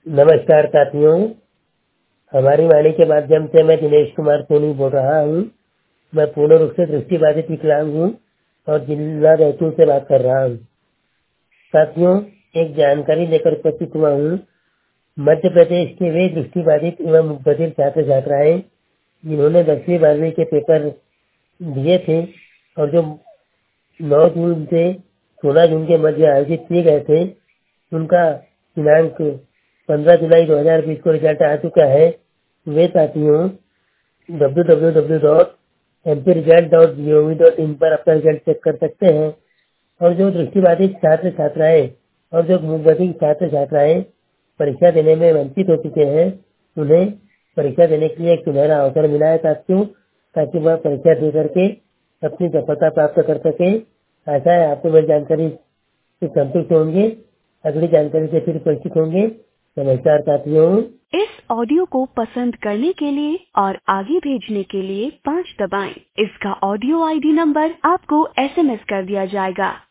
नमस्कार साथियों, हमारी वाणी के माध्यम से मैं दिनेश कुमार सोनी बोल रहा हूँ। मैं पूर्ण रूप से दृष्टिबाधित विकलांग हूँ और जिला बैतूल से बात कर रहा हूँ। साथियों, एक जानकारी लेकर उपस्थित हुआ हूँ। मध्य प्रदेश के वे दृष्टिबाधित एवं मुकबधिर छात्र छात्राएं जिन्होंने 10वीं 12वीं के पेपर दिए थे और जो 9 जून से 16 जून के मध्य आयोजित किए गए थे, उनका दिनांक 15 जुलाई 2020 को रिजल्ट आ चुका है। वे साथियों www.mpresult.gov.in पर अपना रिजल्ट चेक कर सकते हैं। और जो दृष्टिबाधित छात्र छात्राएं और जो मुकबधिर छात्र छात्राएं परीक्षा देने में वंचित हो चुके हैं, उन्हें परीक्षा देने के लिए एक सुनहरा अवसर मिला है साथियों, ताकि वह परीक्षा दे करके अपनी सफलता प्राप्त कर सके। आशा है आपको मेरी जानकारी से संतुष्ट होंगे। अगली जानकारी से फिर परिचित होंगे। नमस्कार साथियों। इस ऑडियो को पसंद करने के लिए और आगे भेजने के लिए 5 दबाएं। इसका ऑडियो आईडी नंबर आपको SMS कर दिया जाएगा।